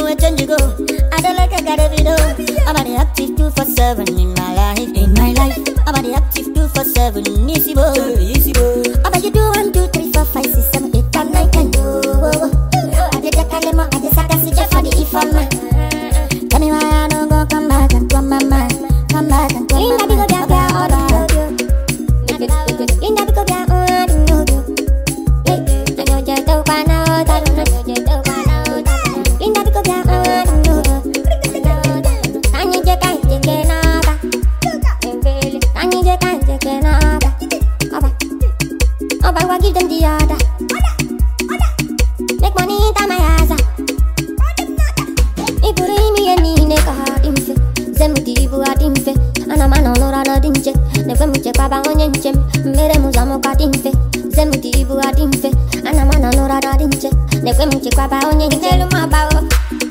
a change you go. I don't like I got a video. I'm on the active 247 in my life. In my life, I'm on the active 247. Easy boy, easy boy. How about you do 1, 2, 3, 4, 5, 6, 7, 8, 9, 10. I did that kalemo, I did that kasije for the ifon man. Tell me why I don't go come back and come my mind. Come back and come my mind. Inda biko bia all the Inda biko bia all the give them the order. Make money into my house. If you ring me and me, make a hard infe. Zemuti ibu hard infe. Ana mano lora na dinche. Never me check baba on yenchem. Mere muzamo kat infe. Zemuti ibu hard infe. Ana mano lora na dinche. Never me check baba on yenchem.